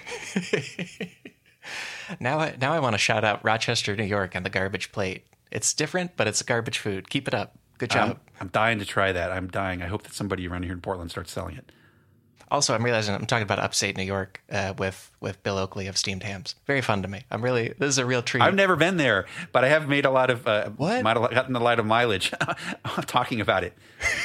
Now I, now I want to shout out Rochester, New York, and the garbage plate. It's different, but it's garbage food. Keep it up. Good job. I'm, I'm dying to try that. I'm dying. I hope that somebody around here in Portland starts selling it. Also, I'm realizing I'm talking about upstate New York uh, with with Bill Oakley of Steamed Hams. Very fun to me. I'm really this is a real treat. I've never been there, but I have made a lot of uh, what? Might have gotten a lot of mileage talking about it.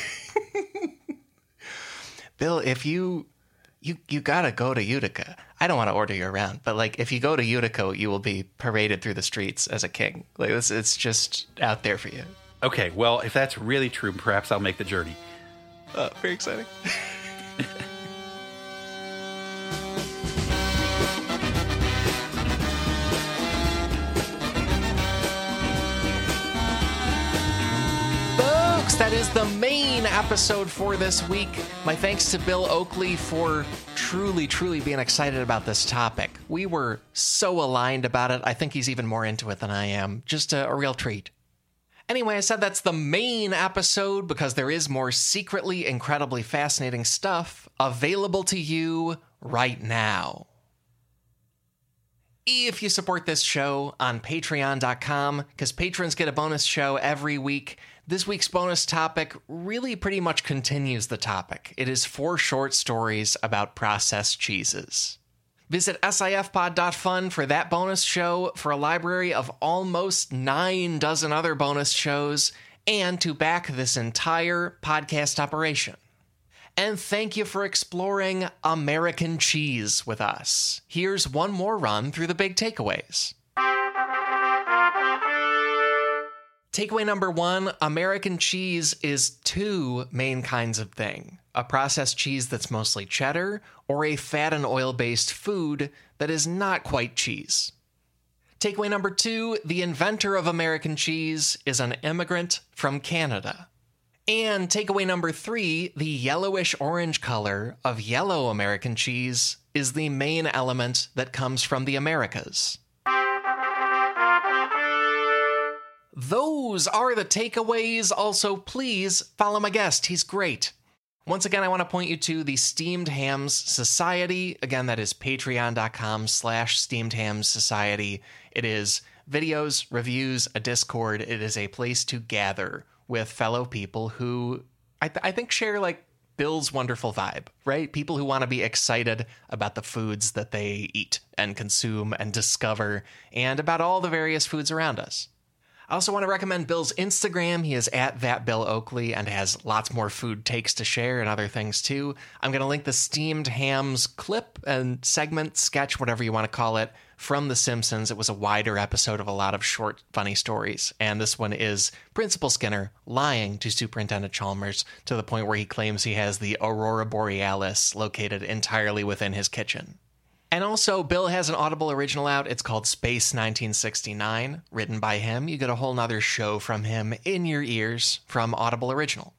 Bill, if you you you gotta go to Utica. I don't want to order you around, but like if you go to Utica, you will be paraded through the streets as a king. Like it's it's just out there for you. Okay, well, if that's really true, perhaps I'll make the journey. Uh, very exciting. That is the main episode for this week. My thanks to Bill Oakley for truly, truly being excited about this topic. We were so aligned about it. I think he's even more into it than I am. Just a, a real treat. Anyway, I said that's the main episode because there is more secretly incredibly fascinating stuff available to you right now. If you support this show on patreon dot com, because patrons get a bonus show every week, this week's bonus topic really pretty much continues the topic. It is four short stories about processed cheeses. Visit S I F pod dot fun for that bonus show, for a library of almost nine dozen other bonus shows, and to back this entire podcast operation. And thank you for exploring American cheese with us. Here's one more run through the big takeaways. Takeaway number one, American cheese is two main kinds of thing. A processed cheese that's mostly cheddar, or a fat and oil-based food that is not quite cheese. Takeaway number two, the inventor of American cheese is an immigrant from Canada. And takeaway number three, the yellowish-orange color of yellow American cheese is the main element that comes from the Americas. Those are the takeaways. Also, please follow my guest. He's great. Once again, I want to point you to the Steamed Hams Society. Again, that is patreon dot com slash Steamed Hams Society. It is videos, reviews, a Discord. It is a place to gather with fellow people who I, th- I think share like Bill's wonderful vibe, right? People who want to be excited about the foods that they eat and consume and discover, and about all the various foods around us. I also want to recommend Bill's Instagram. He is at that Bill Oakley and has lots more food takes to share and other things too. I'm going to link the Steamed Hams clip and segment, sketch, whatever you want to call it, from The Simpsons. It was a wider episode of a lot of short, funny stories. And this one is Principal Skinner lying to Superintendent Chalmers to the point where he claims he has the Aurora Borealis located entirely within his kitchen. And also, Bill has an Audible original out. It's called Space nineteen sixty-nine, written by him. You get a whole nother show from him in your ears from Audible Original.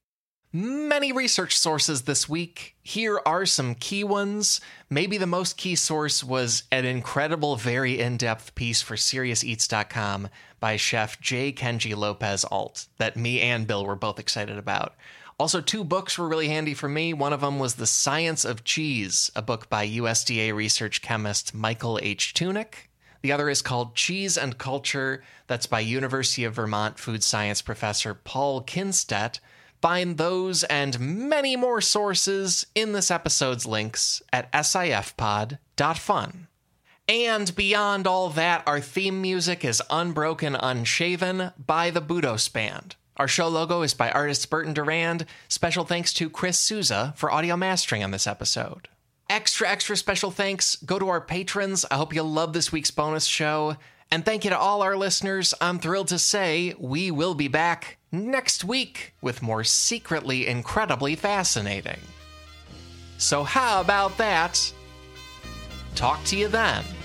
Many research sources this week. Here are some key ones. Maybe the most key source was an incredible, very in-depth piece for Serious Eats dot com by chef J. Kenji Lopez Alt that me and Bill were both excited about. Also, two books were really handy for me. One of them was The Science of Cheese, a book by U S D A research chemist Michael H. Tunick. The other is called Cheese and Culture. That's by University of Vermont food science professor Paul Kinstedt. Find those and many more sources in this episode's links at S I F pod dot fun. And beyond all that, our theme music is Unbroken Unshaven by the Budos Band. Our show logo is by artist Burton Durand. Special thanks to Chris Souza for audio mastering on this episode. Extra, extra special thanks go to our patrons. I hope you love this week's bonus show. And thank you to all our listeners. I'm thrilled to say we will be back next week with more secretly incredibly fascinating So how about that? Talk to you then.